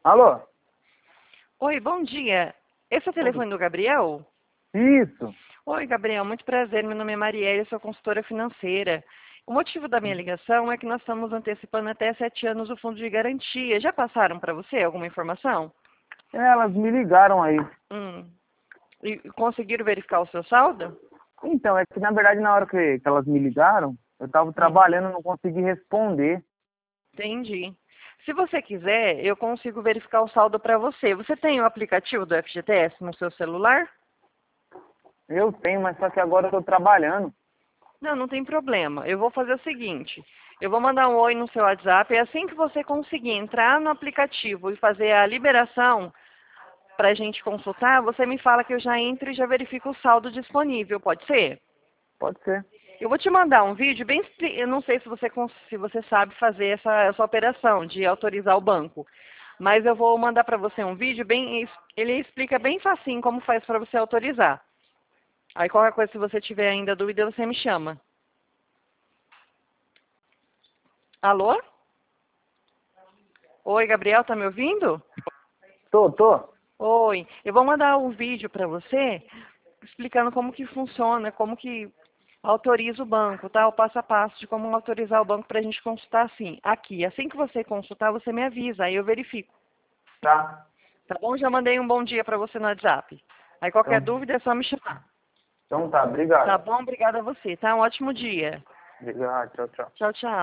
Alô? Oi, bom dia. Esse é o telefone do Gabriel? Isso. Oi, Gabriel, muito prazer. Meu nome é Marielle, eu sou consultora financeira. O motivo da minha ligação é que nós estamos antecipando até 7 anos o fundo de garantia. Já passaram para você alguma informação? Elas me ligaram aí. Hum. E conseguiram verificar o seu saldo? Então, é que na verdade na hora que elas me ligaram, eu estava Hum. trabalhando, não consegui responder. Entendi. Se você quiser, eu consigo verificar o saldo para você. Você tem o aplicativo do FGTS no seu celular? Eu tenho, mas só que agora eu estou trabalhando. Não, não tem problema. Eu vou fazer o seguinte. Eu vou mandar um oi no seu WhatsApp e assim que você conseguir entrar no aplicativo e fazer a liberação para a gente consultar, você me fala que eu já entro e já verifico o saldo disponível. Pode ser? Pode ser. Eu vou te mandar um vídeo bem... Eu não sei se você sabe fazer essa operação de autorizar o banco. Mas eu vou mandar para você um vídeo bem... Ele explica bem facinho como faz para você autorizar. Aí qualquer coisa, se você tiver ainda dúvida, você me chama. Alô? Oi, Gabriel, tá me ouvindo? Tô. Oi, eu vou mandar um vídeo para você explicando como que funciona, como que autoriza o banco, tá? O passo a passo de como autorizar o banco para a gente consultar assim. Aqui, assim que você consultar, você me avisa, aí eu verifico. Tá. Tá bom? Já mandei um bom dia para você no WhatsApp. Aí qualquer Então, dúvida é só me chamar. então tá, Tá obrigado. bom? Obrigada a você, tá? Um ótimo dia. Obrigado, tchau. Tchau, tchau.